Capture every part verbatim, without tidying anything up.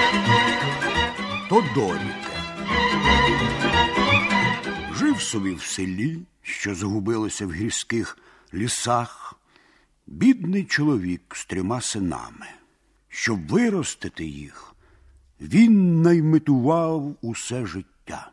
Тодоріке. Жив собі в селі, що загубилося в гірських лісах, бідний чоловік з трьома синами. Щоб виростити їх, він найметував усе життя.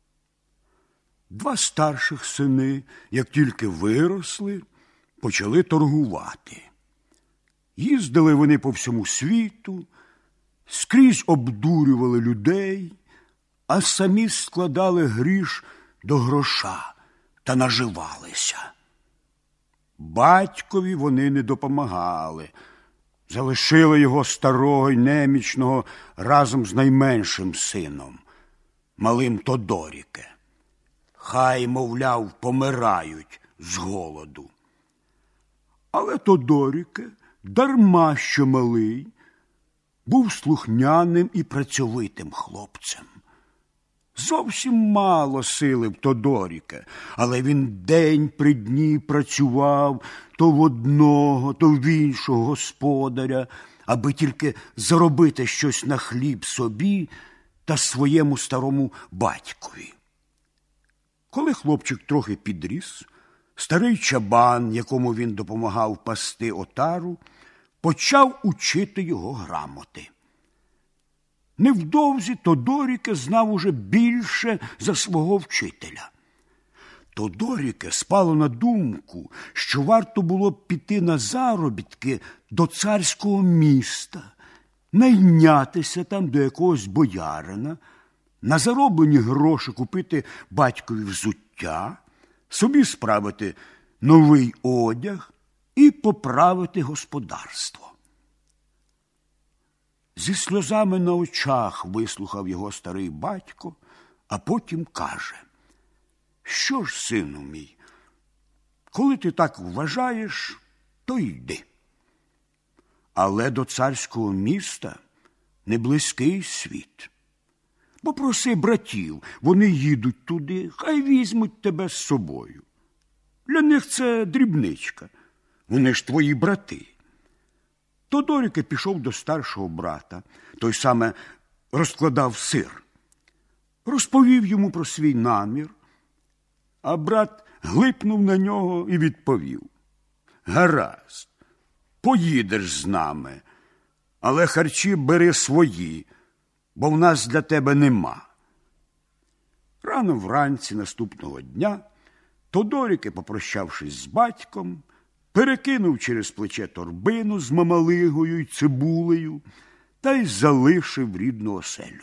Два старших сини, як тільки виросли, почали торгувати. Їздили вони по всьому світу, скрізь обдурювали людей, а самі складали гріш до гроша та наживалися. Батькові вони не допомагали, залишили його старого й немічного разом з найменшим сином, малим Тодоріке. Хай, мовляв, помирають з голоду. Але Тодоріке, дарма що малий, був слухняним і працьовитим хлопцем. Зовсім мало сили в Тодоріке, але він день при дні працював то в одного, то в іншого господаря, аби тільки заробити щось на хліб собі та своєму старому батькові. Коли хлопчик трохи підріс, старий чабан, якому він допомагав пасти отару, почав учити його грамоти. Невдовзі Тодоріке знав уже більше за свого вчителя. Тодоріке спало на думку, що варто було б піти на заробітки до царського міста, найнятися там до якогось боярина, на зароблені гроші купити батькові взуття, собі справити новий одяг і поправити господарство. Зі сльозами на очах вислухав його старий батько, а потім каже: «Що ж, сину мій, коли ти так вважаєш, то йди. Але до царського міста не близький світ. Попроси братів, вони їдуть туди, хай візьмуть тебе з собою. Для них це дрібничка, вони ж твої брати». Тодоріке пішов до старшого брата, той саме розкладав сир. Розповів йому про свій намір, а брат глипнув на нього і відповів: «Гаразд, поїдеш з нами, але харчі бери свої, бо в нас для тебе нема». Рано вранці наступного дня Тодоріке, попрощавшись з батьком, перекинув через плече торбину з мамалигою й цибулею та й залишив рідну оселю.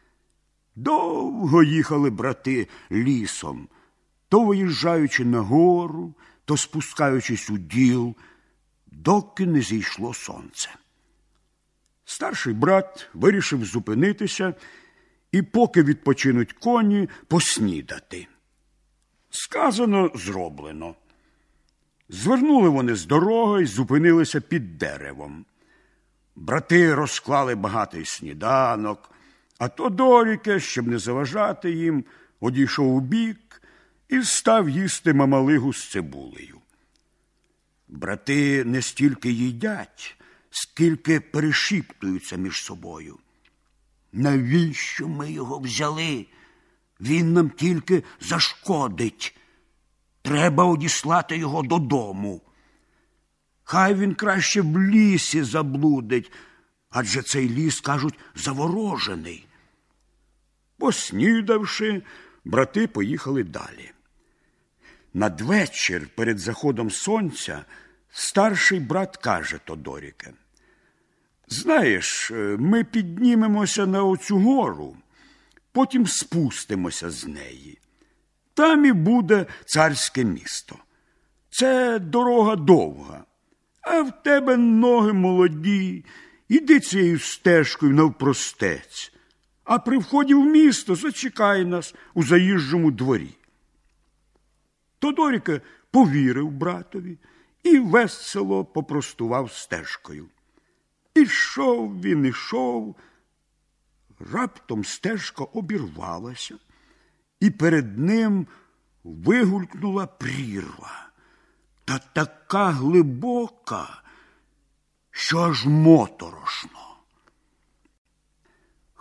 Довго їхали брати лісом, то виїжджаючи на гору, то спускаючись у діл, доки не зійшло сонце. Старший брат вирішив зупинитися і, поки відпочинуть коні, поснідати. Сказано, зроблено. Звернули вони з дороги й зупинилися під деревом. Брати розклали багатий сніданок, а Тодоріке, щоб не заважати їм, одійшов убік і став їсти мамалигу з цибулею. Брати не стільки їдять, скільки перешіптуються між собою. «Навіщо ми його взяли? Він нам тільки зашкодить. Треба одіслати його додому. Хай він краще в лісі заблудить, адже цей ліс, кажуть, заворожений». Поснідавши, брати поїхали далі. Надвечір, перед заходом сонця, старший брат каже Тодоріке: «Знаєш, ми піднімемося на оцю гору, потім спустимося з неї. Там і буде царське місто. Це дорога довга, а в тебе ноги молоді, іди цією стежкою навпростець, а при вході в місто зачекай нас у заїжджому дворі». Тодоріке повірив братові і весело попростував стежкою. Ішов він, ішов, раптом стежка обірвалася, і перед ним вигулькнула прірва, та така глибока, що аж моторошно.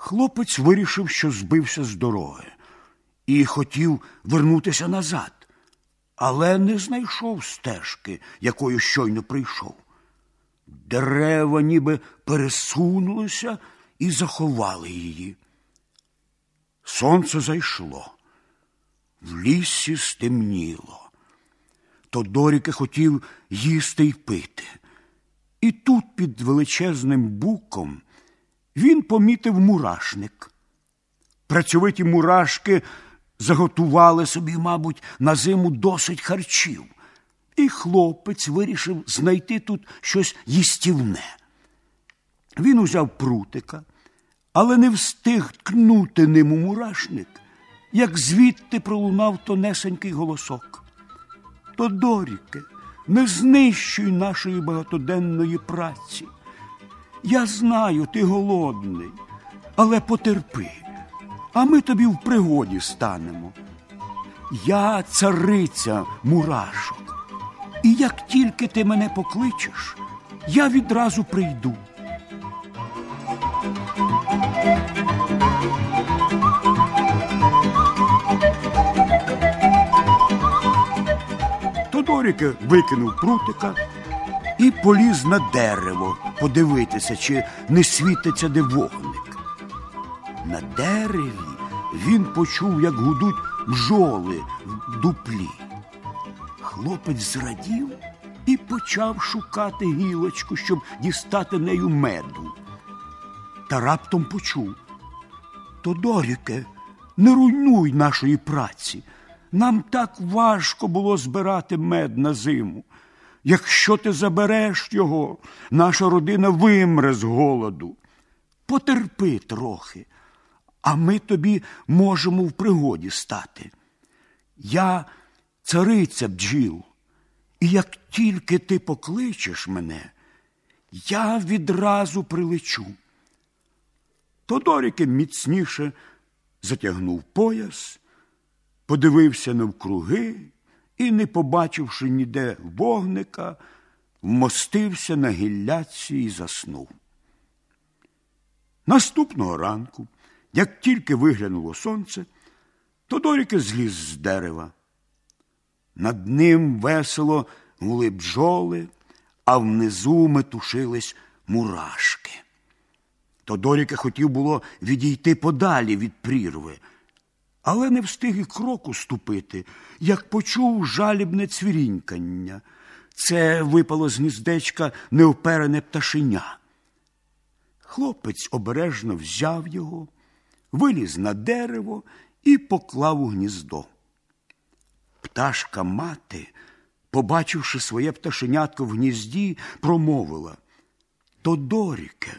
Хлопець вирішив, що збився з дороги, і хотів вернутися назад, але не знайшов стежки, якою щойно прийшов. Дерева ніби пересунулися і заховали її. Сонце зайшло, в лісі стемніло. Тодоріки хотів їсти й пити. І тут під величезним буком він помітив мурашник. Працьовиті мурашки заготували собі, мабуть, на зиму досить харчів. І хлопець вирішив знайти тут щось їстівне. Він узяв прутика, але не встиг ткнути ним у мурашник, як звідти пролунав тонесенький голосок. Тодоріке, не знищуй нашої багатоденної праці. Я знаю, ти голодний, але потерпи, а ми тобі в пригоді станемо. Я цариця мурашок, і як тільки ти мене покличеш, я відразу прийду. Тодоріке викинув прутика і поліз на дерево подивитися, чи не світиться де вогник. На дереві він почув, як гудуть бджоли в дуплі. Хлопець зрадів і почав шукати гілочку, щоб дістати нею меду. Та раптом почув: Тодоріке, не руйнуй нашої праці. Нам так важко було збирати мед на зиму. Якщо ти забереш його, наша родина вимре з голоду. Потерпи трохи, а ми тобі можемо в пригоді стати. Я цариця бджіл, і як тільки ти покличеш мене, я відразу прилечу. Тодоріке міцніше затягнув пояс, подивився навкруги і, не побачивши ніде вогника, вмостився на гілляці і заснув. Наступного ранку, як тільки виглянуло сонце, Тодоріке зліз з дерева. Над ним весело гули бджоли, а внизу метушились мурашки. Тодоріке хотів було відійти подалі від прірви, але не встиг і кроку ступити, як почув жалібне цвірінькання. Це випало з гніздечка неоперене пташеня. Хлопець обережно взяв його, виліз на дерево і поклав у гніздо. Пташка-мати, побачивши своє пташенятко в гнізді, промовила: Тодоріке,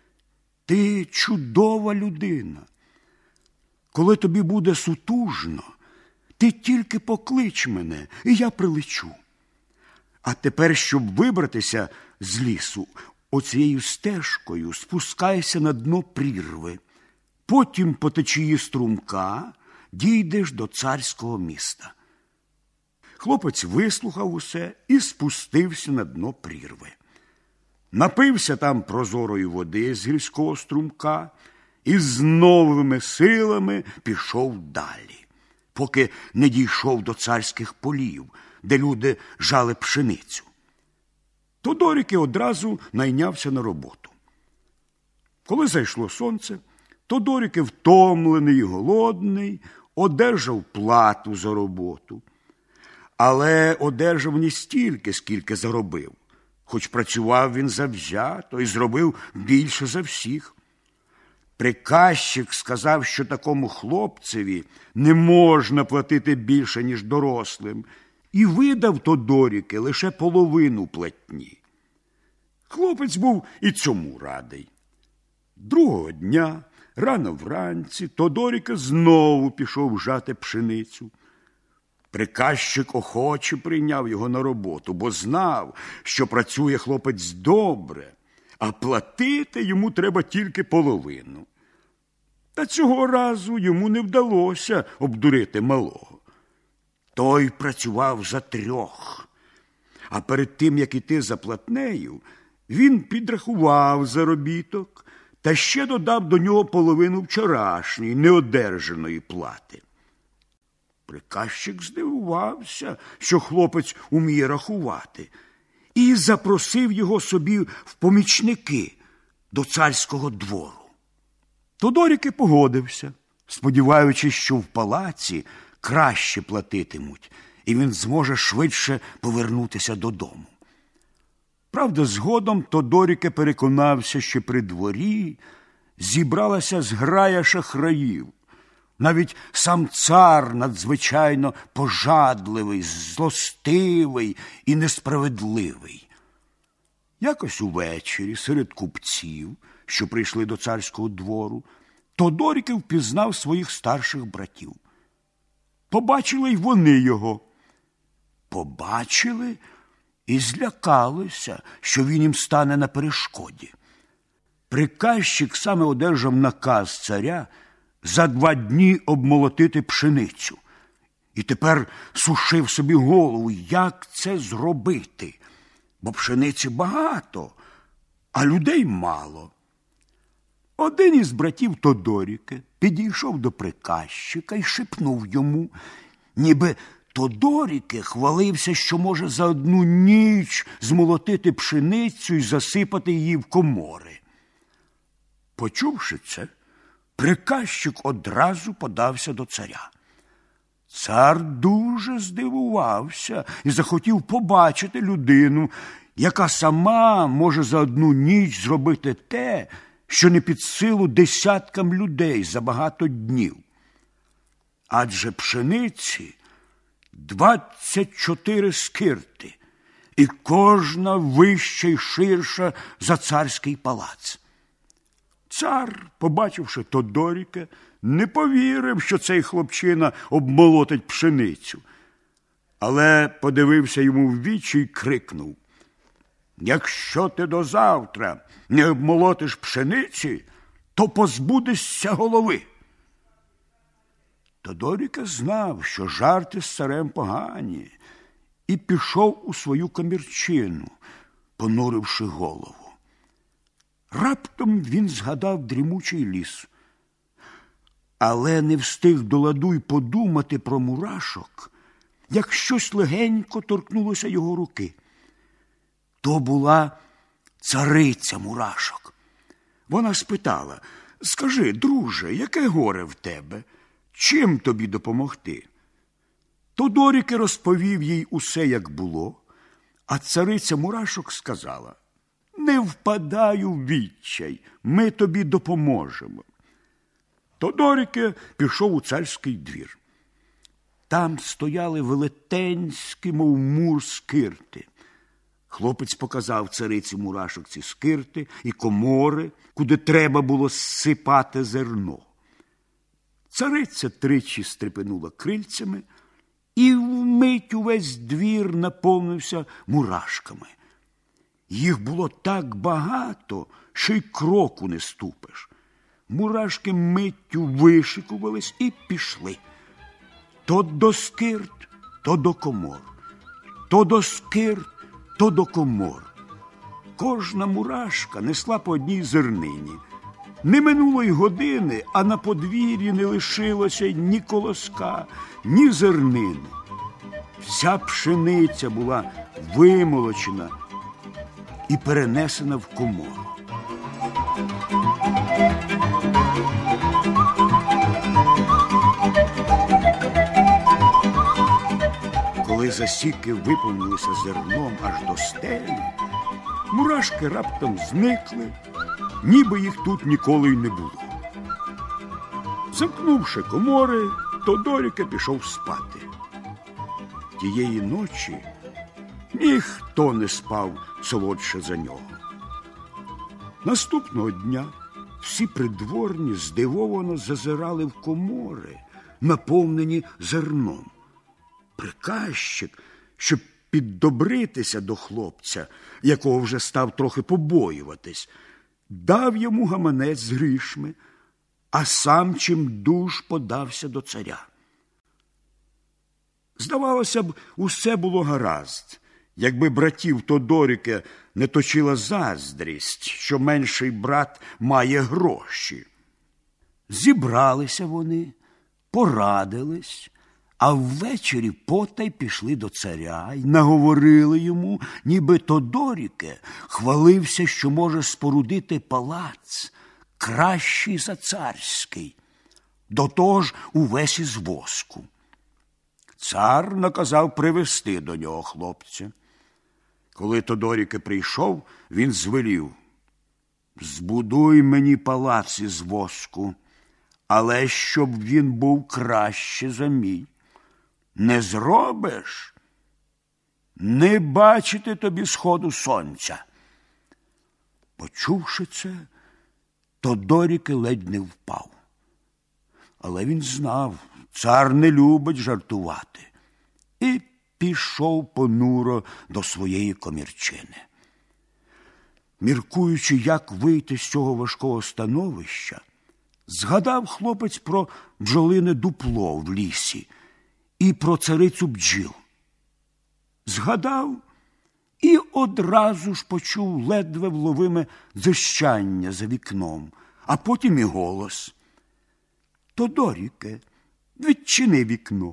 ти чудова людина. Коли тобі буде сутужно, ти тільки поклич мене, і я прилечу. А тепер, щоб вибратися з лісу, оцією стежкою спускайся на дно прірви. Потім по течії струмка дійдеш до царського міста. Хлопець вислухав усе і спустився на дно прірви. Напився там прозорої води з гірського струмка і з новими силами пішов далі, поки не дійшов до царських полів, де люди жали пшеницю. Тодоріке одразу найнявся на роботу. Коли зайшло сонце, Тодоріке, втомлений і голодний, одержав плату за роботу. Але одержав не стільки, скільки заробив, хоч працював він завзято і зробив більше за всіх. Приказчик сказав, що такому хлопцеві не можна платити більше, ніж дорослим, і видав Тодоріке лише половину платні. Хлопець був і цьому радий. Другого дня, рано вранці, Тодоріке знову пішов жати пшеницю. Приказчик охоче прийняв його на роботу, бо знав, що працює хлопець добре, а платити йому треба тільки половину. Та цього разу йому не вдалося обдурити малого. Той працював за трьох, а перед тим, як іти за платнею, він підрахував заробіток та ще додав до нього половину вчорашньої неодержаної плати. Приказчик здивувався, що хлопець уміє рахувати, і запросив його собі в помічники до царського двору. Тодорік і погодився, сподіваючись, що в палаці краще платитимуть, і він зможе швидше повернутися додому. Правда, згодом Тодоріке переконався, що при дворі зібралася зграя шахраїв. Навіть сам цар надзвичайно пожадливий, злостивий і несправедливий. Якось увечері серед купців, що прийшли до царського двору, Тодорік впізнав своїх старших братів. Побачили й вони його. Побачили і злякалися, що він їм стане на перешкоді. Приказчик саме одержав наказ царя за два дні обмолотити пшеницю. І тепер сушив собі голову, як це зробити, бо пшениці багато, а людей мало. Один із братів Тодоріка підійшов до приказчика і шепнув йому, ніби Тодоріке хвалився, що може за одну ніч змолотити пшеницю і засипати її в комори. Почувши це, приказчик одразу подався до царя. Цар дуже здивувався і захотів побачити людину, яка сама може за одну ніч зробити те, що не під силу десяткам людей за багато днів. Адже пшениці двадцять чотири скирти, і кожна вища й ширша за царський палац. Цар, побачивши Тодоріка, не повірив, що цей хлопчина обмолотить пшеницю, але подивився йому в вічі й крикнув: «Якщо ти до завтра не обмолотиш пшениці, то позбудешся голови». Тодоріка знав, що жарти з царем погані, і пішов у свою комірчину, понуривши голову. Раптом він згадав дрімучий ліс, але не встиг до ладу й подумати про мурашок, як щось легенько торкнулося його руки. То була цариця мурашок. Вона спитала: «Скажи, друже, яке горе в тебе? Чим тобі допомогти?» Тодорік розповів їй усе, як було, а цариця мурашок сказала: «Не впадай у відчай, ми тобі допоможемо». Тодорік пішов у царський двір. Там стояли велетенські, мов мур, скирти. Хлопець показав цариці мурашок ці скирти і комори, куди треба було зсипати зерно. Цариця тричі стрепенула крильцями, і вмить увесь двір наповнився мурашками. Їх було так багато, що й кроку не ступиш. Мурашки миттю вишикувались і пішли. То до скирт, то до комор, то до скирт, то до комор. Кожна мурашка несла по одній зернині. Не минуло й години, а на подвір'ї не лишилося ні колоска, ні зернини. Вся пшениця була вимолочена і перенесена в комору. Коли засіки виповнилися зерном аж до стелі, мурашки раптом зникли, ніби їх тут ніколи й не було. Замкнувши комори, Тодорік пішов спати. Тієї ночі ніхто не спав солодше за нього. Наступного дня всі придворні здивовано зазирали в комори, наповнені зерном. Приказчик, щоб піддобритися до хлопця, якого вже став трохи побоюватись, дав йому гаманець з грішми, а сам чимдуж подався до царя. Здавалося б, усе було гаразд, якби братів Тодоріка не точила заздрість, що менший брат має гроші. Зібралися вони, порадились, а ввечері потай пішли до царя й наговорили йому, ніби Тодоріке хвалився, що може спорудити палац кращий за царський, до того ж увесь із воску. Цар наказав привести до нього хлопця. Коли Тодоріке прийшов, він звелів: «Збудуй мені палац із воску, але щоб він був краще за мій. Не зробиш — не бачити тобі сходу сонця». Почувши це, Тодоріке ледь не впав. Але він знав, цар не любить жартувати, і пішов понуро до своєї комірчини. Міркуючи, як вийти з цього важкого становища, згадав хлопець про бджолине дупло в лісі і про царицю бджіл. Згадав і одразу ж почув ледве вловиме дзищання за вікном, а потім і голос: «Тодоріке, відчини вікно.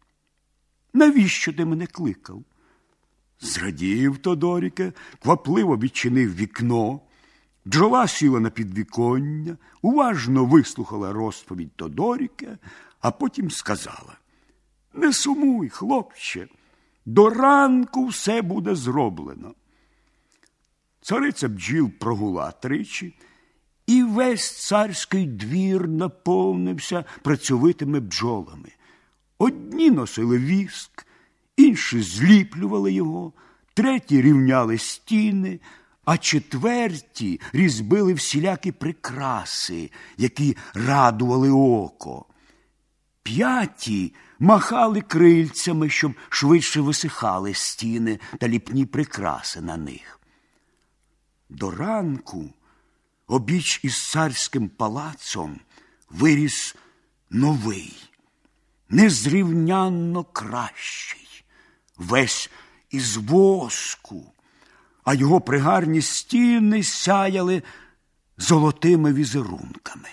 Навіщо ти мене кликав?» Зрадів Тодоріке, квапливо відчинив вікно. Бджола сіла на підвіконня, уважно вислухала розповідь Тодоріка, а потім сказала: «Не сумуй, хлопче, до ранку все буде зроблено». Цариця бджіл прогула тричі, і весь царський двір наповнився працьовитими бджолами. Одні носили віск, інші зліплювали його, треті рівняли стіни, а четверті різьбили всілякі прикраси, які радували око. П'яті махали крильцями, щоб швидше висихали стіни та ліпні прикраси на них. До ранку обіч із царським палацом виріс новий, незрівнянно кращий, весь із воску, а його пригарні стіни сяяли золотими візерунками.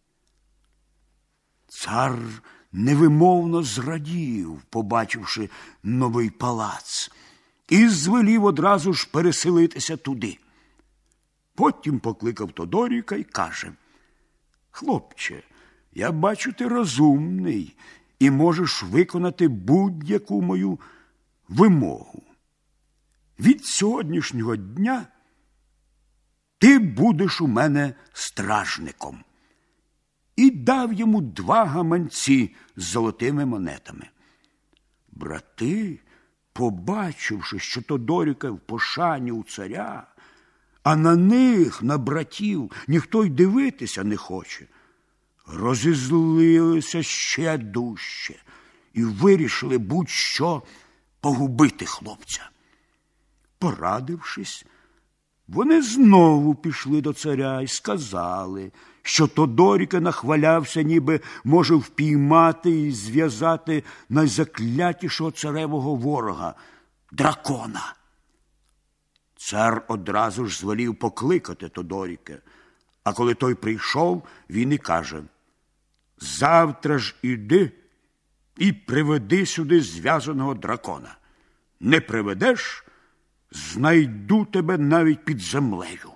Цар невимовно зрадів, побачивши новий палац, і звелів одразу ж переселитися туди. Потім покликав Тодоріка й каже: «Хлопче, я бачу, ти розумний і можеш виконати будь-яку мою вимогу. Від сьогоднішнього дня ти будеш у мене стражником». І дав йому два гаманці з золотими монетами. Брати, побачивши, що Тодоріка в пошані у царя, а на них, на братів, ніхто й дивитися не хоче, розізлилися ще дужче і вирішили будь-що погубити хлопця. Порадившись, вони знову пішли до царя і сказали, що Тодоріка нахвалявся, ніби може впіймати і зв'язати найзаклятішого царевого ворога – дракона. Цар одразу ж звелів покликати Тодоріка, а коли той прийшов, він і каже: «Завтра ж іди і приведи сюди зв'язаного дракона. Не приведеш – знайду тебе навіть під землею».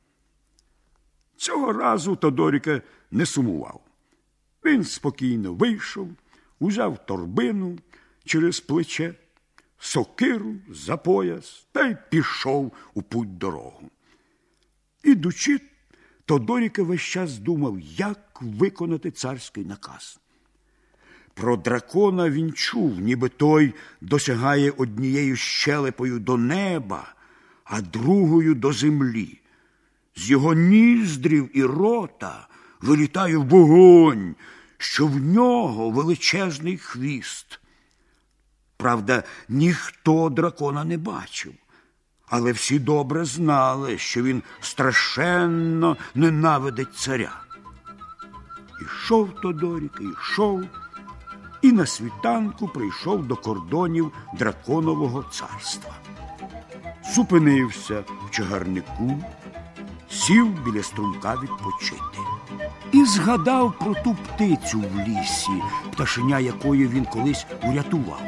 Цього разу Тодоріка не сумував. Він спокійно вийшов, узяв торбину через плече, сокиру за пояс та й пішов у путь-дорогу. Ідучи, Тодоріка весь час думав, як виконати царський наказ. Про дракона він чув, ніби той досягає однією щелепою до неба, а другою до землі. З його ніздрів і рота вилітає вогонь, що в нього величезний хвіст. Правда, ніхто дракона не бачив, але всі добре знали, що він страшенно ненавидить царя. Ішов Тодоріка, ішов, і на світанку прийшов до кордонів драконового царства. зупинився в чагарнику, сів біля струмка відпочити. І згадав про ту птицю в лісі, пташеня якої він колись урятував.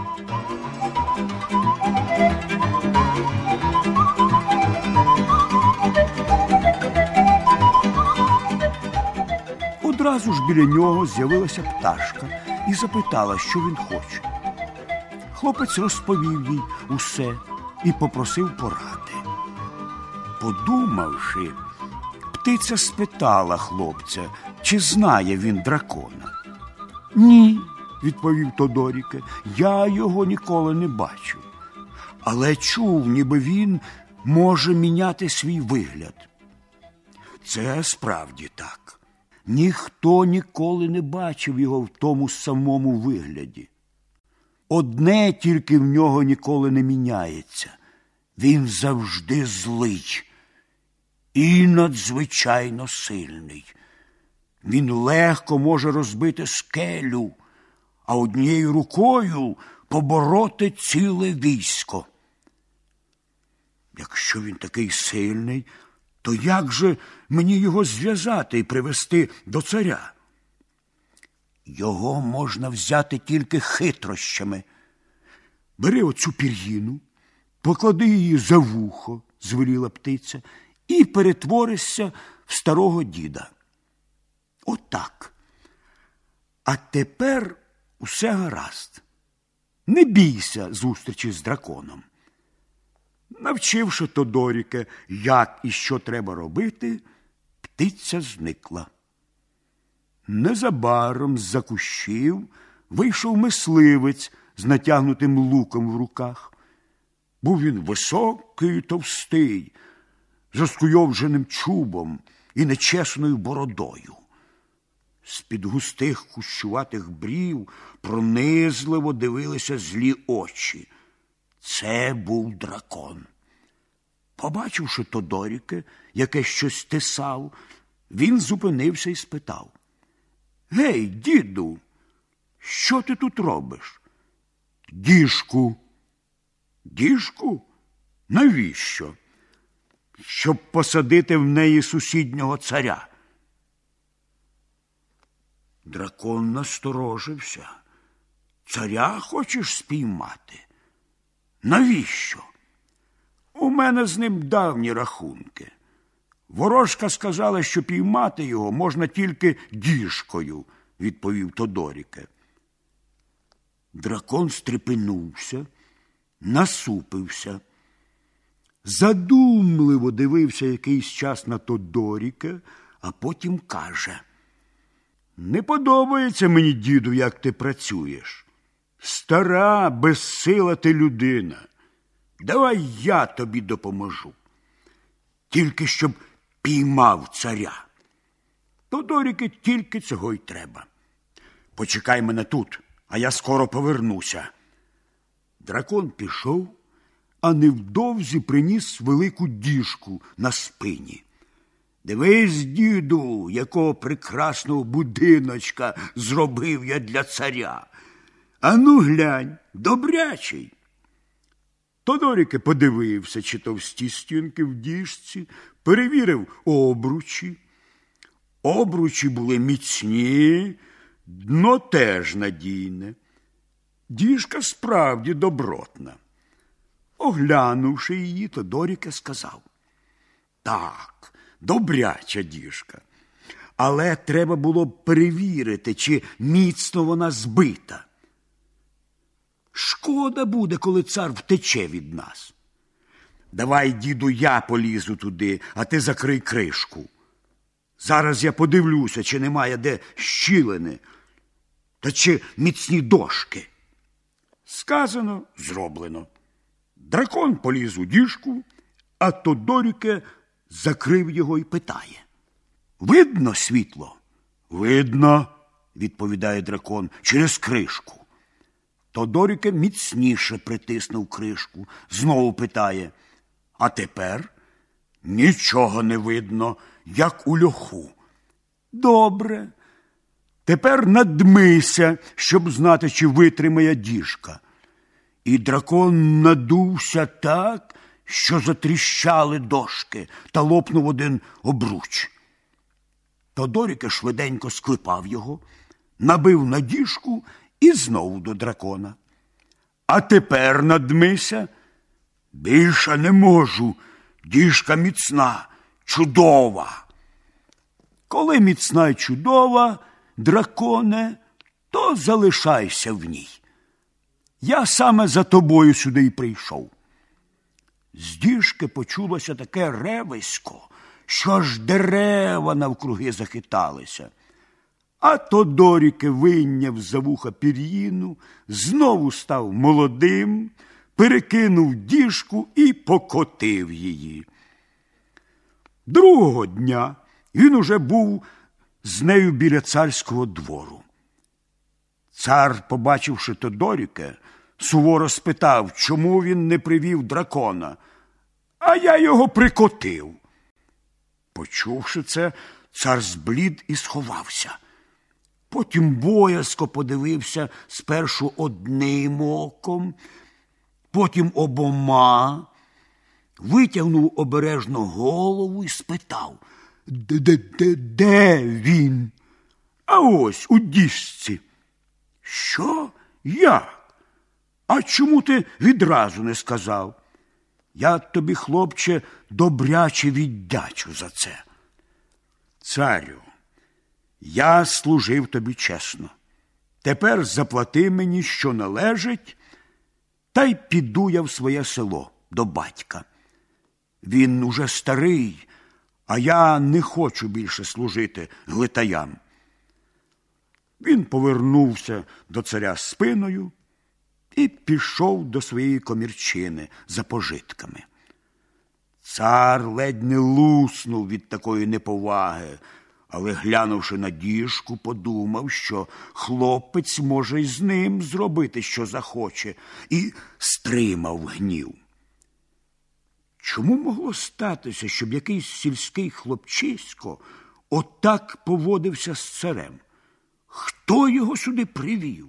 Одразу ж біля нього з'явилася пташка і запитала, що він хоче. Хлопець розповів їй усе і попросив поради. Подумавши, птиця спитала хлопця, чи знає він дракона. «Ні», – відповів Тодоріке, – «я його ніколи не бачив. Але чув, ніби він може міняти свій вигляд». Це справді так. Ніхто ніколи не бачив його в тому самому вигляді. Одне тільки в нього ніколи не міняється. Він завжди злий і надзвичайно сильний. Він легко може розбити скелю, а однією рукою побороти ціле військо. Якщо він такий сильний, то як же мені його зв'язати і привести до царя? Його можна взяти тільки хитрощами. Бери оцю пір'їну, поклади її за вухо, звеліла птиця, і перетворишся в старого діда. Отак. А тепер усе гаразд. Не бійся зустрічі з драконом. Навчивши Тодоріке, як і що треба робити, птиця зникла. Незабаром з-за кущів вийшов мисливець з натягнутим луком в руках. Був він високий і товстий, з розкуйовдженим чубом і нечесною бородою. З-під густих кущуватих брів пронизливо дивилися злі очі. Це був дракон. Побачивши Тодоріке, яке щось тисав, він зупинився і спитав: «Гей, діду, що ти тут робиш?» «Діжку». «Діжку? Навіщо?» «Щоб посадити в неї сусіднього царя». Дракон насторожився. «Царя хочеш спіймати? Навіщо?» «У мене з ним давні рахунки. Ворожка сказала, що піймати його можна тільки діжкою», – відповів Тодоріке. Дракон стрепенувся, насупився, задумливо дивився якийсь час на Тодоріке, а потім каже: «Не подобається мені, діду, як ти працюєш. Стара, безсила ти людина. Давай я тобі допоможу. Тільки щоб піймав царя». Тодоріке тільки цього й треба. «Почекай мене тут, а я скоро повернуся». Дракон пішов, а невдовзі приніс велику діжку на спині. «Дивись, діду, якого прекрасного будиночка зробив я для царя. Ану глянь, добрячий». Тодоріке подивився, чи товсті стінки в діжці, перевірив обручі. Обручі були міцні, дно теж надійне. Діжка справді добротна. Оглянувши її, Тодоріке сказав: «Так, добряча діжка, але треба було б перевірити, чи міцно вона збита. Шкода буде, коли цар втече від нас. Давай, діду, я полізу туди, а ти закрий кришку. Зараз я подивлюся, чи немає де щілини, та чи міцні дошки». Сказано, зроблено. Дракон поліз у діжку, а Тодоріке закрив його і питає: «Видно світло?» «Видно», – відповідає дракон, – «через кришку». Тодоріке міцніше притиснув кришку, знову питає: «А тепер?» «Нічого не видно, як у льоху». «Добре. Тепер надмийся, щоб знати, чи витримає діжка». І дракон надувся так, що затріщали дошки та лопнув один обруч. Тодоріке швиденько склепав його, набив на діжку і знову до дракона. А тепер надмися. Більше не можу. Діжка міцна, чудова. Коли міцна й чудова, драконе, то залишайся в ній. Я саме за тобою сюди й прийшов. З діжки почулося таке ревисько, що аж дерева навкруги захиталися. А Тодоріке вийняв за вуха пір'їну, знову став молодим, перекинув діжку і покотив її. Другого дня він уже був з нею біля царського двору. Цар, побачивши Тодоріке, суворо спитав, чому він не привів дракона. А я його прикотив. Почувши це, цар зблід і сховався. Потім боязко подивився спершу одним оком, потім обома, витягнув обережно голову і спитав, де-де-де де він? А ось у діжці. Що? Як? А чому ти відразу не сказав? Я тобі, хлопче, добряче віддячу за це. Царю, я служив тобі чесно. Тепер заплати мені, що належить, та й піду я в своє село до батька. Він уже старий, а я не хочу більше служити глитаям. Він повернувся до царя спиною і пішов до своєї комірчини за пожитками. Цар ледь не луснув від такої неповаги, але, глянувши на діжку, подумав, що хлопець може й з ним зробити, що захоче, і стримав гнів. Чому могло статися, щоб якийсь сільський хлопчисько отак поводився з царем? Хто його сюди привів?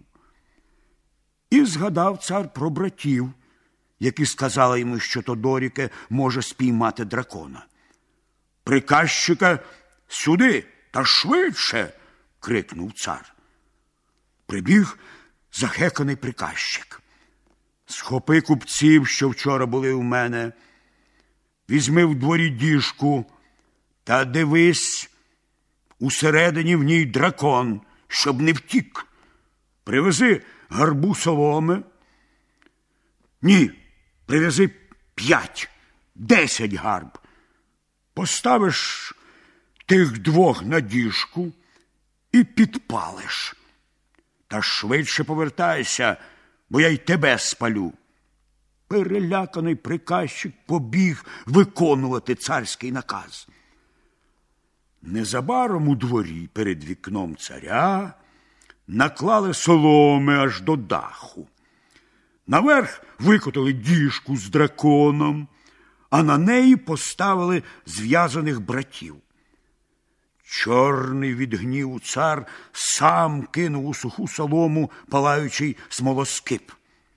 І згадав цар про братів, які сказали йому, що Тодоріке може спіймати дракона. «Приказчика сюди та швидше!» – крикнув цар. Прибіг захеканий приказчик. «Схопи купців, що вчора були у мене, візьми в дворі діжку та дивись, усередині в ній дракон, щоб не втік. Привези гарбу соломи. Ні, привези п'ять, десять гарб. Поставиш тих двох на діжку і підпалиш. Та швидше повертайся, бо я й тебе спалю». Переляканий приказчик побіг виконувати царський наказ. Незабаром у дворі перед вікном царя наклали соломи аж до даху. Наверх викотали діжку з драконом, а на неї поставили зв'язаних братів. Чорний від гніву цар сам кинув у суху солому палаючий смолоскип.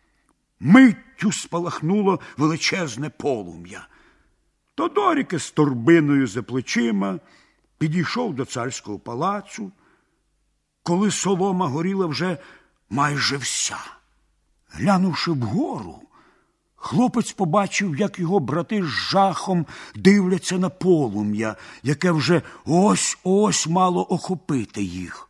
Миттю спалахнуло величезне полум'я. Тодоріке з торбиною за плечима підійшов до царського палацу, коли солома горіла вже майже вся. Глянувши вгору, хлопець побачив, як його брати з жахом дивляться на полум'я, яке вже ось-ось мало охопити їх.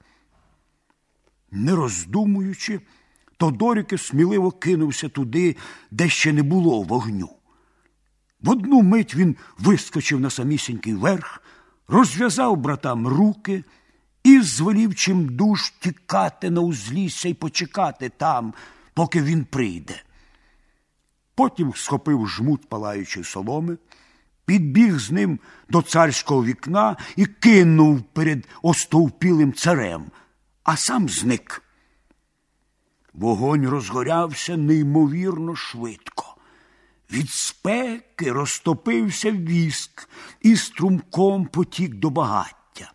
Не роздумуючи, Тодоріке сміливо кинувся туди, де ще не було вогню. В одну мить він вискочив на самісінький верх, розв'язав братам руки і звелів чимдуж тікати на узлісся й почекати там, поки він прийде. Потім схопив жмут палаючої соломи, підбіг з ним до царського вікна і кинув перед остовпілим царем, а сам зник. Вогонь розгорявся неймовірно швидко. Від спеки розтопився віск і струмком потік до багаття.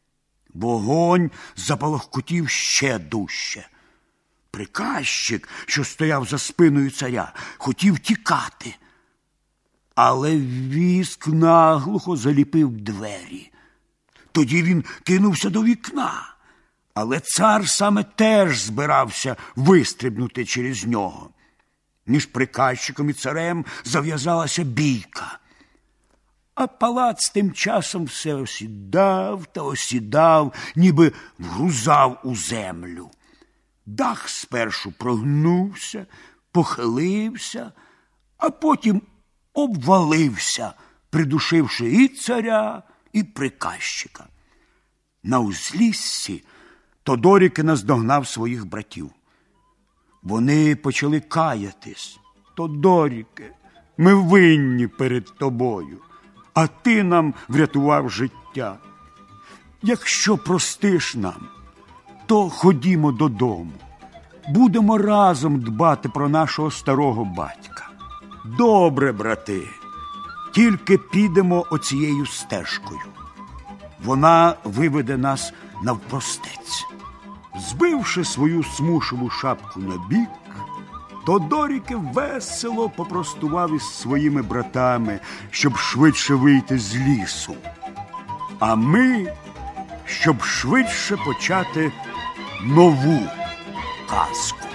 Вогонь запалахкотів ще дужче. Приказчик, що стояв за спиною царя, хотів тікати. Але віск наглухо заліпив двері. Тоді він кинувся до вікна, але цар саме теж збирався вистрибнути через нього. Між приказчиком і царем зав'язалася бійка. А палац тим часом все осідав та осідав, ніби вгрузав у землю. Дах спершу прогнувся, похилився, а потім обвалився, придушивши і царя, і приказчика. На узліссі Тодоріки наздогнав своїх братів. Вони почали каятись. Тодоріке, ми винні перед тобою, а ти нам врятував життя. Якщо простиш нам, то ходімо додому. Будемо разом дбати про нашого старого батька. Добре, брати, тільки підемо оцією стежкою. Вона виведе нас навпростець. Збивши свою смушеву шапку на бік, Тодоріки весело попростував із своїми братами, щоб швидше вийти з лісу. А ми, щоб швидше почати нову казку.